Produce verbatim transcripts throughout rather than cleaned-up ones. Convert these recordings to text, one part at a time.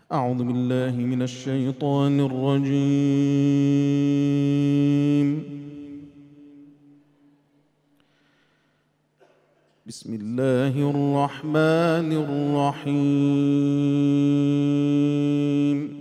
أعوذ بالله من الشيطان الرجيم. بسم الله الرحمن الرحيم.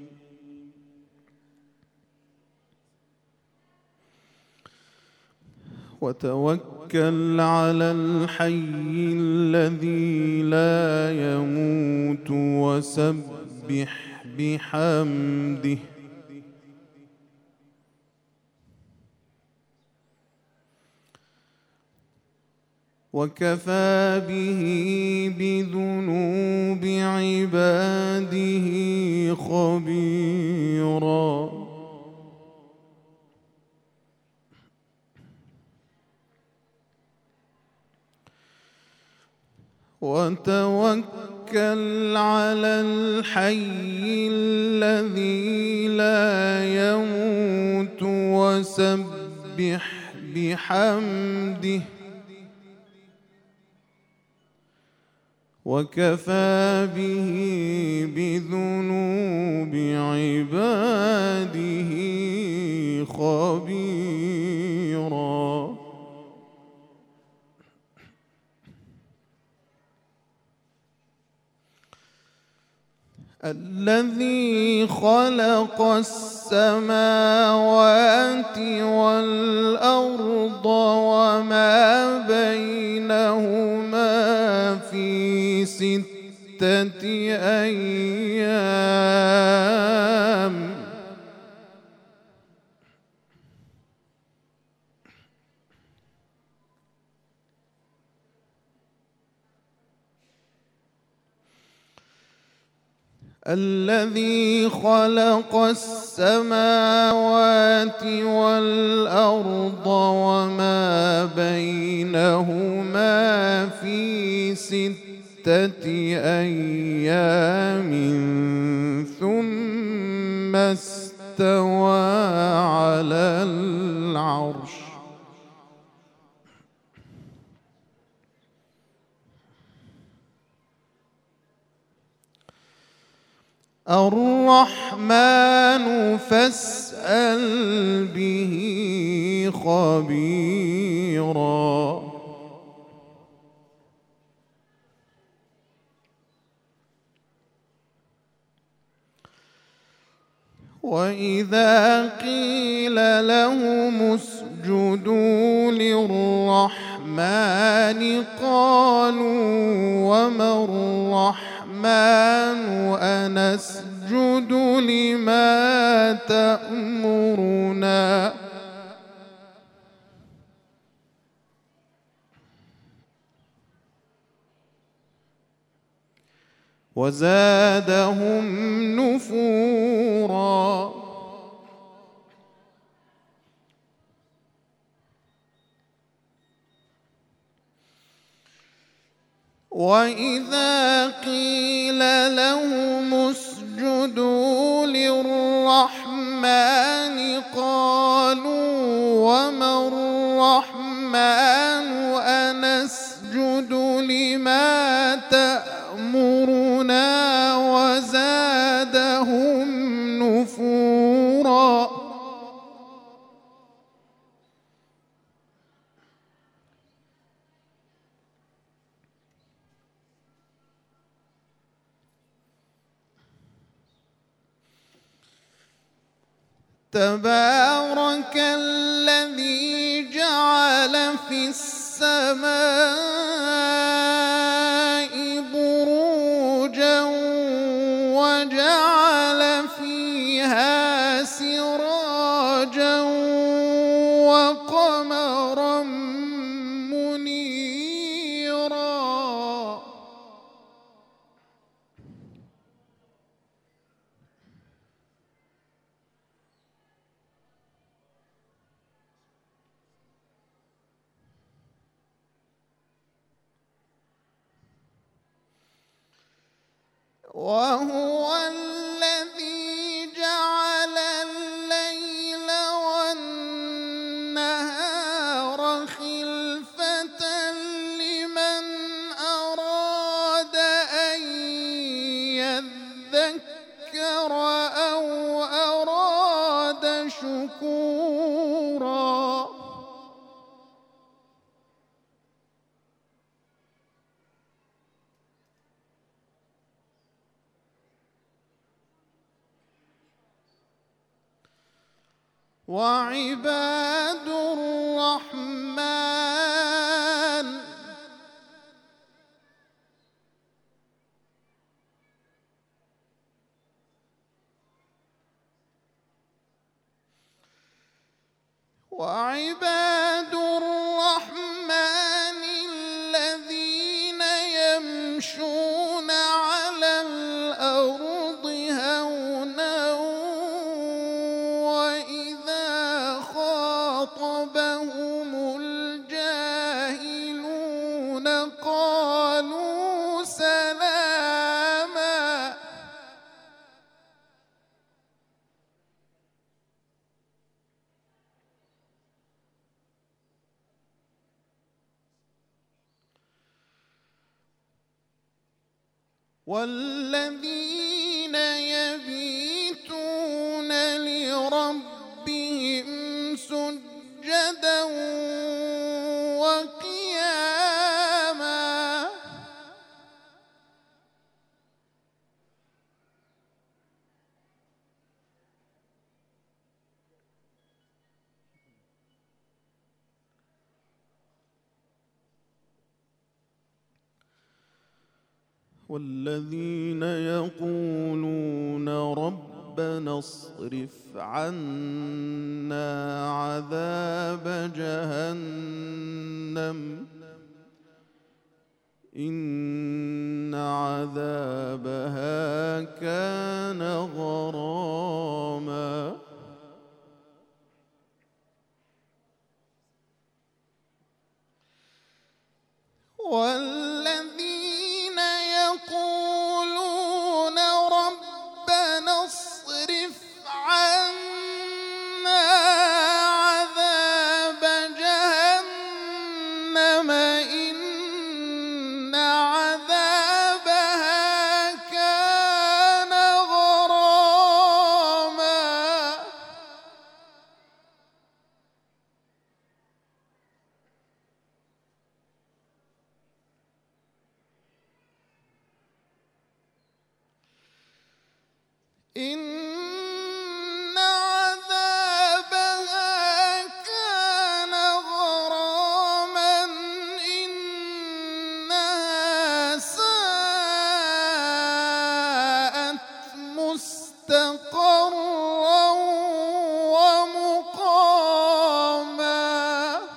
وتوكل على الحي الذي لا يموت وسبح بحمده وكفى به بذنوب عباده خبيرا. وتوكل على الحي الذي لا يموت وسبح بحمده وكفى به بذنوب عباده خبيرا. الذي خلق السماوات والأرض وما بينهما في ستة أيام الذي خلق السماوات والأرض وما بينهما في ستة أيام ثم استوى على العرش. الرحمن فاسأل به خبيرا. وإذا قيل لهم اسجدوا للرحمن قالوا وما الرحمن أنسجد لما تأمرنا وزادهم نفورا. وإذا قيل لهم اسجدوا للرحمن قالوا وما الرحمن أنسجد لما تأمرنا وزادهم نفورا. تبارك الذي جعل في السماء بروجا وجعل فيها سراجا وقمرا منيرا. وهو الذي جعل الليل والنهار خلفة لمن أراد أن يذكر يذكر أو أراد شكورا وعباد الرحمن وعباد الرحمن الذين يمشون على الأرض هونا وإذا خاطبهم الجاهلون قالوا سلاما والذين يبيتون لربهم سجدا وقياما والذين يقولون ربنا اصرف عنا عذاب جهنم إن عذابها كان غراما والذين يقولون ربنا اصرف عنا عذاب جهنم إن عذابها كان غراما إن عذابها كان غراما إنها ساءت مستقرا ومقاما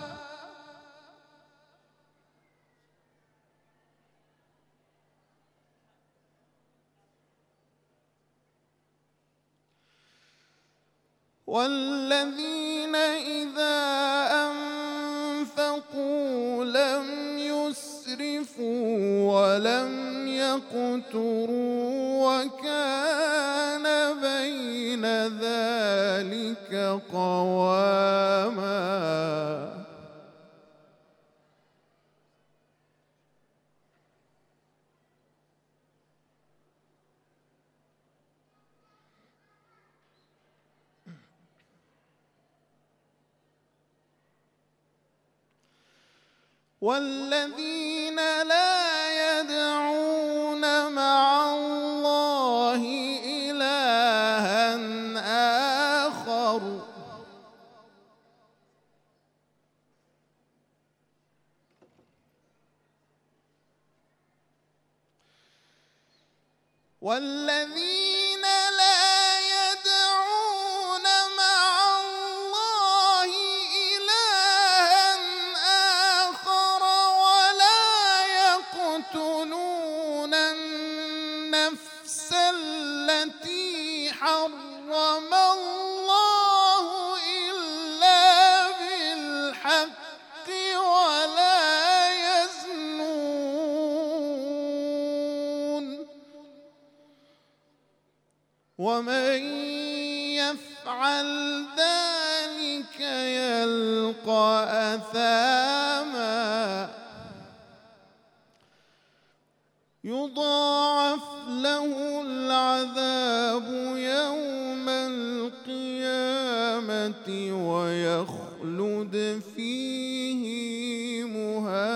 والذين إذا أنفقوا لم يسرفوا ولم يقتروا وكان بين ذلك قواما والذين لا يدعون مع الله إلها آخر والذين لا يدعون مع الله إلها آخر ولا يقتلون النفس التي حرم الله إلا بالحق ولا يزنون ومن يفعل ذلك يلقى أثاما يضاعف له العذاب العذاب يوم القيامة ويخلد فيه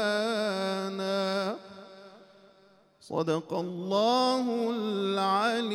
مهانا. صدق الله العلي